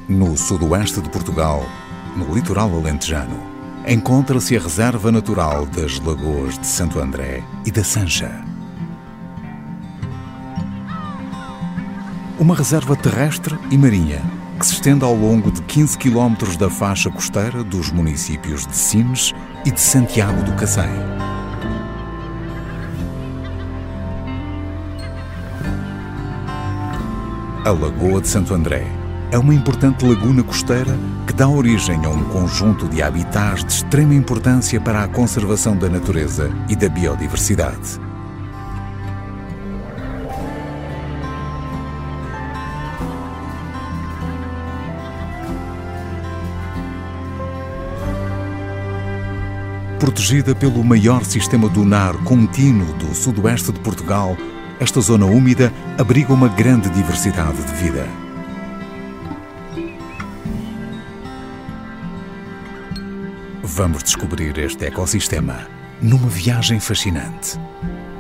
No sudoeste de Portugal, no litoral alentejano, encontra-se a Reserva Natural das Lagoas de Santo André e da Sancha. Uma reserva terrestre e marinha que se estende ao longo de 15 km da faixa costeira dos municípios de Sines e de Santiago do Cacém. A Lagoa de Santo André é uma importante laguna costeira que dá origem a um conjunto de habitats de extrema importância para a conservação da natureza e da biodiversidade. Protegida pelo maior sistema dunar contínuo do sudoeste de Portugal, esta zona úmida abriga uma grande diversidade de vida. Vamos descobrir este ecossistema numa viagem fascinante.